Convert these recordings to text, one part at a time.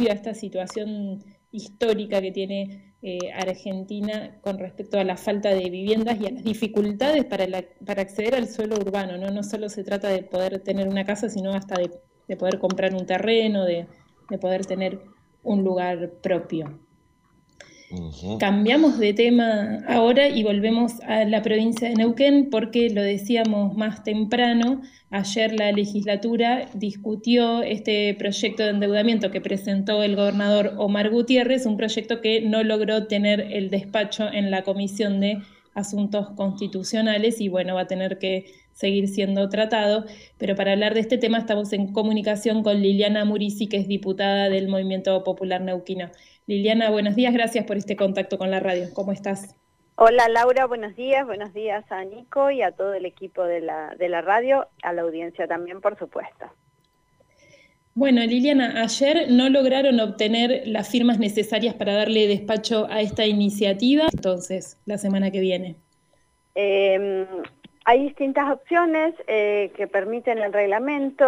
alivio a esta situación histórica que tiene Argentina con respecto a la falta de viviendas y a las dificultades para acceder al suelo urbano, ¿no? No solo se trata de poder tener una casa, sino hasta de poder comprar un terreno, de poder tener un lugar propio. Cambiamos de tema ahora y volvemos a la provincia de Neuquén porque lo decíamos más temprano, ayer la legislatura discutió este proyecto de endeudamiento que presentó el gobernador Omar Gutiérrez, un proyecto que no logró tener el despacho en la Comisión de Asuntos Constitucionales y bueno, va a tener que seguir siendo tratado, pero para hablar de este tema estamos en comunicación con Liliana Murici, que es diputada del Movimiento Popular Neuquino. Liliana, buenos días, gracias por este contacto con la radio. ¿Cómo estás? Hola Laura, buenos días a Nico y a todo el equipo de la radio, a la audiencia también, por supuesto. Bueno, Liliana, ayer no lograron obtener las firmas necesarias para darle despacho a esta iniciativa, entonces, la semana que viene. Hay distintas opciones que permiten el reglamento.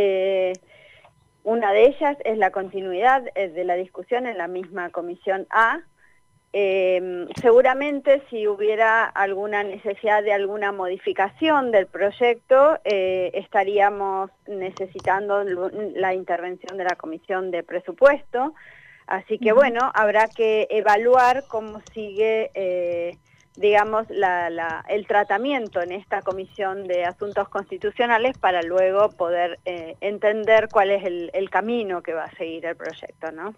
Una de ellas es la continuidad de la discusión en la misma Comisión A. Seguramente si hubiera alguna necesidad de alguna modificación del proyecto, estaríamos necesitando la intervención de la Comisión de Presupuesto. Así que bueno, habrá que evaluar cómo sigue digamos, el tratamiento en esta Comisión de Asuntos Constitucionales para luego poder entender cuál es el camino que va a seguir el proyecto, ¿no?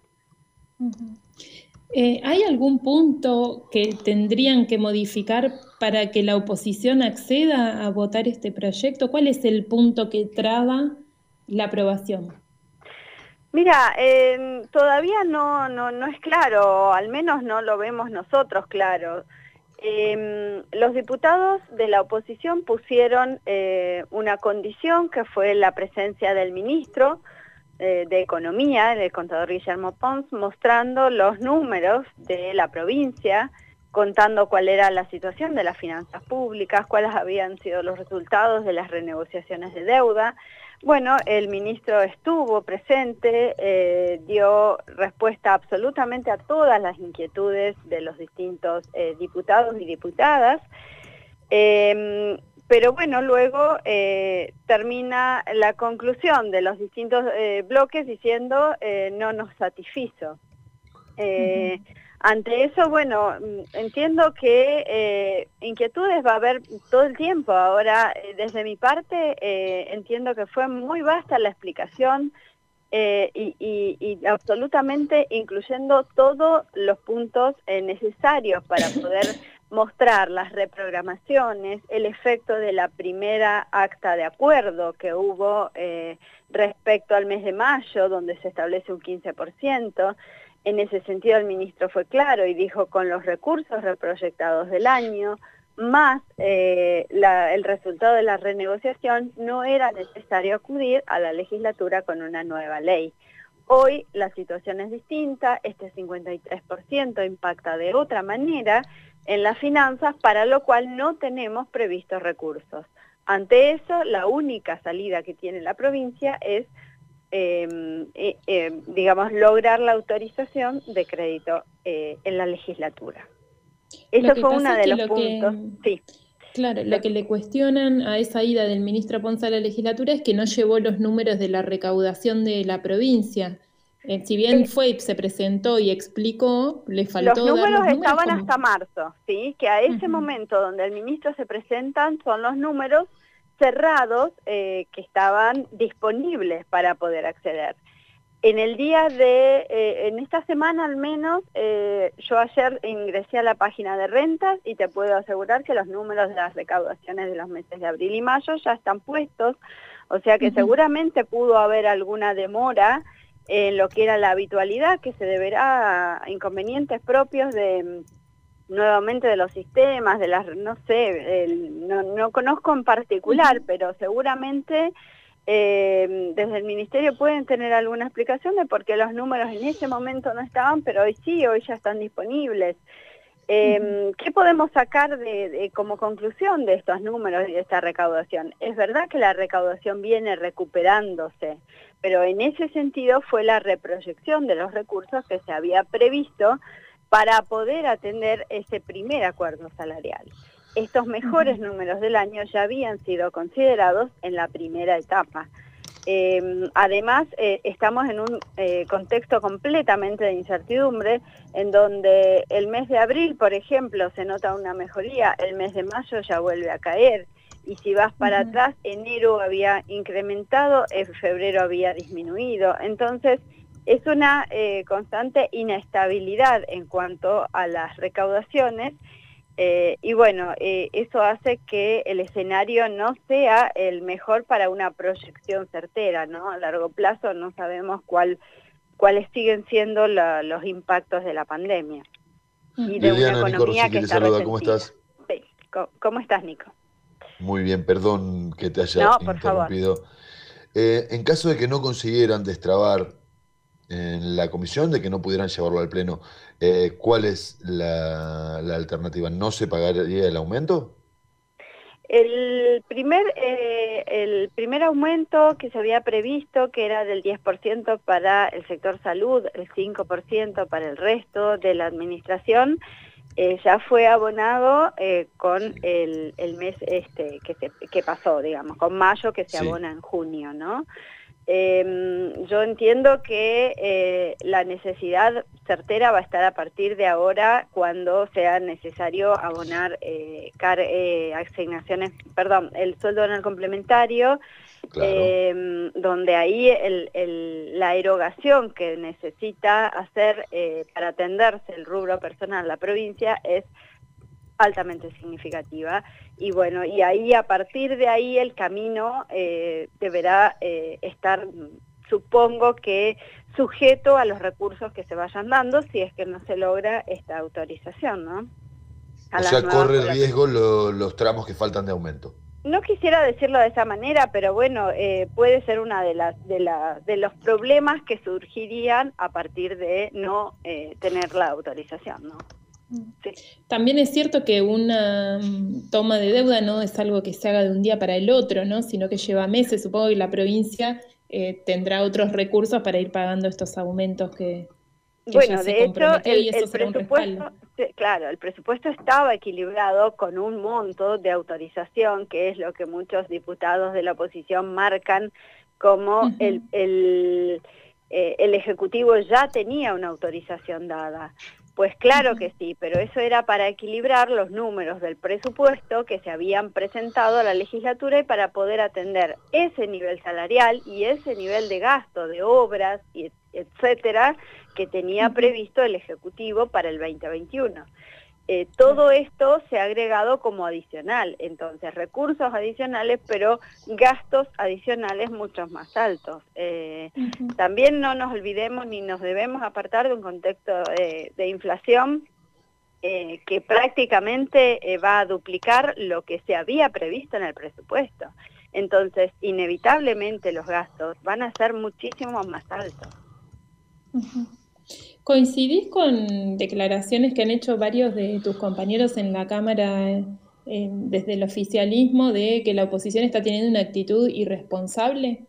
¿Hay algún punto que tendrían que modificar para que la oposición acceda a votar este proyecto? ¿Cuál es el punto que traba la aprobación? Mira, todavía no es claro, al menos no lo vemos nosotros claro. Los diputados de la oposición pusieron una condición que fue la presencia del ministro de Economía, el contador Guillermo Pons, mostrando los números de la provincia, contando cuál era la situación de las finanzas públicas, cuáles habían sido los resultados de las renegociaciones de deuda. Bueno, el ministro estuvo presente, dio respuesta absolutamente a todas las inquietudes de los distintos diputados y diputadas, pero bueno, luego termina la conclusión de los distintos bloques diciendo no nos satisfizo. Ante eso, bueno, entiendo que inquietudes va a haber todo el tiempo. Ahora, desde mi parte, entiendo que fue muy vasta la explicación y absolutamente incluyendo todos los puntos necesarios para poder mostrar las reprogramaciones, el efecto de la primera acta de acuerdo que hubo respecto al mes de mayo, donde se establece un 15%. En ese sentido el ministro fue claro y dijo con los recursos reproyectados del año, más el resultado de la renegociación, no era necesario acudir a la legislatura con una nueva ley. Hoy la situación es distinta, este 53% impacta de otra manera en las finanzas, para lo cual no tenemos previstos recursos. Ante eso, la única salida que tiene la provincia es digamos, lograr la autorización de crédito en la legislatura. Eso fue uno de los puntos. Sí. Claro, lo que le cuestionan a esa ida del ministro Pons a la legislatura es que no llevó los números de la recaudación de la provincia. Si bien fue, se presentó y explicó, le faltó los números, dar los números estaban como... hasta marzo, ¿sí? Que a ese momento donde el ministro se presentan son los números cerrados que estaban disponibles para poder acceder. En el día en esta semana al menos, yo ayer ingresé a la página de rentas y te puedo asegurar que los números de las recaudaciones de los meses de abril y mayo ya están puestos, o sea que seguramente pudo haber alguna demora en lo que era la habitualidad, que se deberá a inconvenientes propios de... nuevamente de los sistemas, de las, no sé, no conozco en particular, pero seguramente desde el Ministerio pueden tener alguna explicación de por qué los números en ese momento no estaban, pero hoy sí, hoy ya están disponibles. ¿Qué podemos sacar como conclusión de estos números y de esta recaudación? Es verdad que la recaudación viene recuperándose, pero en ese sentido fue la reproyección de los recursos que se había previsto para poder atender ese primer acuerdo salarial. Estos mejores números del año ya habían sido considerados en la primera etapa. Además, estamos en un contexto completamente de incertidumbre, en donde el mes de abril, por ejemplo, se nota una mejoría, el mes de mayo ya vuelve a caer, y si vas para atrás, enero había incrementado, en febrero había disminuido. Entonces, es una constante inestabilidad en cuanto a las recaudaciones, y bueno, eso hace que el escenario no sea el mejor para una proyección certera, ¿no? A largo plazo no sabemos cuáles siguen siendo los impactos de la pandemia y de una Liliana, Nico economía Rosique que te está saluda, ¿cómo resentida. estás? Sí. ¿Cómo estás, Nico? Muy bien, perdón que te haya No, por favor. interrumpido. En caso de que no consiguieran destrabar en la comisión, de que no pudieran llevarlo al pleno, ¿cuál es la alternativa? ¿No se pagaría el aumento? El primer aumento que se había previsto, que era del 10% para el sector salud, el 5% para el resto de la administración, ya fue abonado con el mes que pasó, digamos, con mayo, que se Sí, abona en junio, ¿no? Yo entiendo que la necesidad certera va a estar a partir de ahora, cuando sea necesario abonar asignaciones, perdón, el sueldo anual complementario, claro. donde ahí la erogación que necesita hacer para atenderse el rubro personal la provincia es altamente significativa, y bueno, y ahí, a partir de ahí, el camino deberá estar, supongo que, sujeto a los recursos que se vayan dando, si es que no se logra esta autorización, ¿no? A O las sea, nuevas corre colaciones. riesgo los tramos que faltan de aumento. No quisiera decirlo de esa manera, pero bueno, puede ser una de los problemas que surgirían a partir de no tener la autorización, ¿no? Sí. También es cierto que una toma de deuda no es algo que se haga de un día para el otro, ¿no? Sino que lleva meses. Supongo que la provincia tendrá otros recursos para ir pagando estos aumentos que ya Bueno, se de hecho, comprometió, y eso el será un respaldo. presupuesto, sí, claro, el presupuesto estaba equilibrado con un monto de autorización, que es lo que muchos diputados de la oposición marcan como el Ejecutivo ya tenía una autorización dada. Pues claro que sí, pero eso era para equilibrar los números del presupuesto que se habían presentado a la legislatura, y para poder atender ese nivel salarial y ese nivel de gasto de obras, y etcétera, que tenía previsto el Ejecutivo para el 2021. Todo esto se ha agregado como adicional, entonces recursos adicionales, pero gastos adicionales muchos más altos. También no nos olvidemos ni nos debemos apartar de un contexto de inflación que prácticamente va a duplicar lo que se había previsto en el presupuesto. Entonces, inevitablemente los gastos van a ser muchísimo más altos. ¿Coincidís con declaraciones que han hecho varios de tus compañeros en la Cámara desde el oficialismo, de que la oposición está teniendo una actitud irresponsable?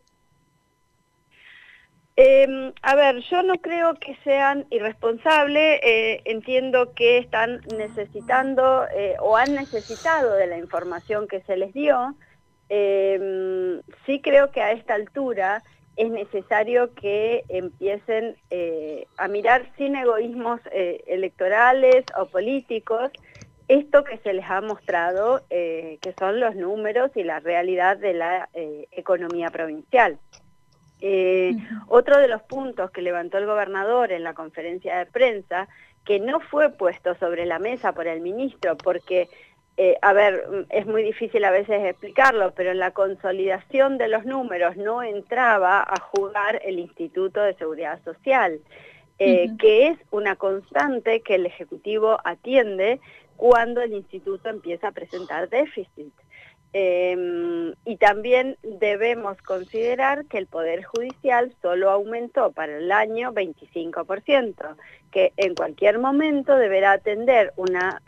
A ver, yo no creo que sean irresponsables, entiendo que están necesitando o han necesitado de la información que se les dio. Sí creo que a esta altura es necesario que empiecen a mirar sin egoísmos electorales o políticos esto que se les ha mostrado, que son los números y la realidad de la economía provincial. Otro de los puntos que levantó el gobernador en la conferencia de prensa, que no fue puesto sobre la mesa por el ministro, porque, a ver, es muy difícil a veces explicarlo, pero en la consolidación de los números no entraba a jugar el Instituto de Seguridad Social, que es una constante que el Ejecutivo atiende cuando el Instituto empieza a presentar déficit. Y también debemos considerar que el Poder Judicial solo aumentó para el año 25%, que en cualquier momento deberá atender una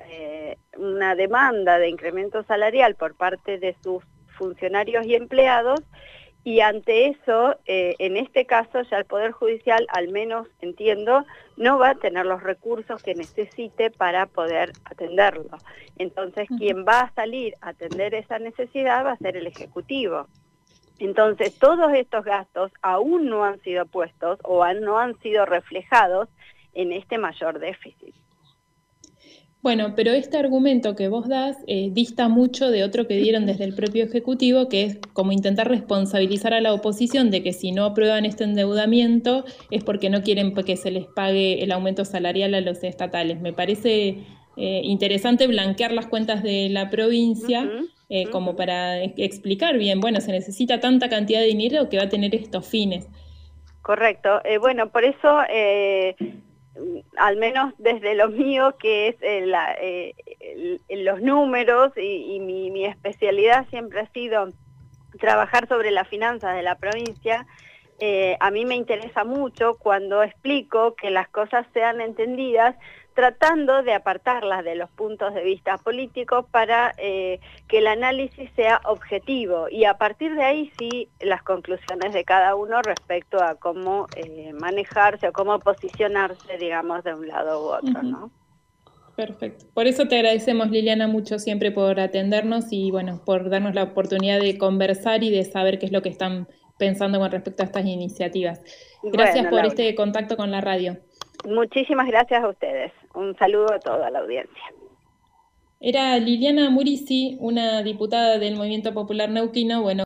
demanda de incremento salarial por parte de sus funcionarios y empleados, Y ante eso, en este caso ya el Poder Judicial, al menos entiendo, no va a tener los recursos que necesite para poder atenderlo. Entonces, quien va a salir a atender esa necesidad va a ser el Ejecutivo. Entonces, todos estos gastos aún no han sido puestos o no han sido reflejados en este mayor déficit. Bueno, pero este argumento que vos das dista mucho de otro que dieron desde el propio Ejecutivo, que es como intentar responsabilizar a la oposición de que si no aprueban este endeudamiento es porque no quieren que se les pague el aumento salarial a los estatales. Me parece interesante blanquear las cuentas de la provincia como para explicar bien, bueno, se necesita tanta cantidad de dinero que va a tener estos fines. Correcto. Bueno, por eso... al menos desde lo mío, que es los números, y mi especialidad siempre ha sido trabajar sobre las finanzas de la provincia, a mí me interesa mucho cuando explico que las cosas sean entendidas, tratando de apartarlas de los puntos de vista políticos para que el análisis sea objetivo y a partir de ahí sí las conclusiones de cada uno respecto a cómo manejarse o cómo posicionarse, digamos, de un lado u otro, ¿no? Perfecto. Por eso te agradecemos, Liliana, mucho siempre por atendernos y bueno, por darnos la oportunidad de conversar y de saber qué es lo que están pensando con respecto a estas iniciativas. Gracias por este contacto con la radio. Muchísimas gracias a ustedes. Un saludo a toda la audiencia. Era Liliana Murici, una diputada del Movimiento Popular Neuquino. Bueno,